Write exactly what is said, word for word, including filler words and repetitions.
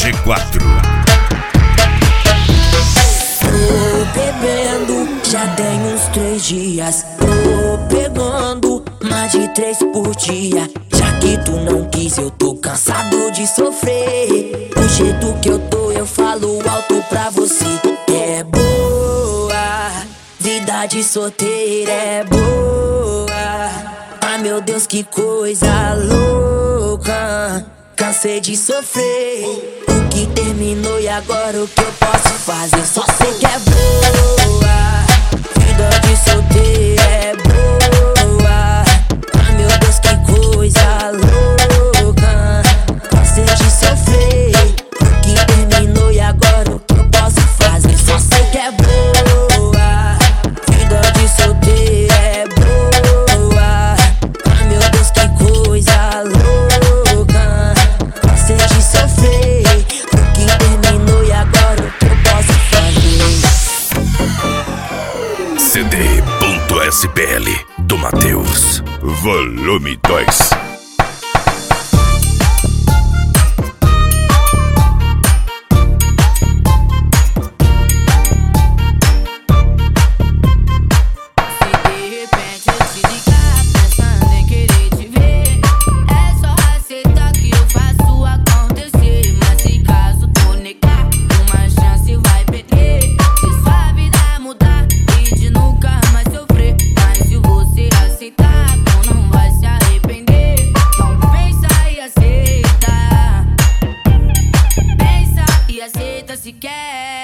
G quatro. Tô bebendo, já tem uns três dias. Tô pegando mais de três por dia. Já que tu não quis, eu tô cansado de sofrer. Do jeito que eu tô, eu falo alto pra você. É boa, vida de solteira é boa. Ai meu Deus, que coisa louca. Cansei de sofrer. O que terminou e agora o que eu posso fazer? Só sei que é boa. Vida de solteira é boa. Ai meu Deus, que coisa louca. Cansei de sofrer. O que terminou e agora o que eu posso fazer? Só sei que é boa. Vida de solteira é boa. Ai meu Deus, que coisa louca. Cansei de sofrer. O que terminou e agora o que eu posso fazer? C D ponto S P L do Matheus, volume dois. Se quer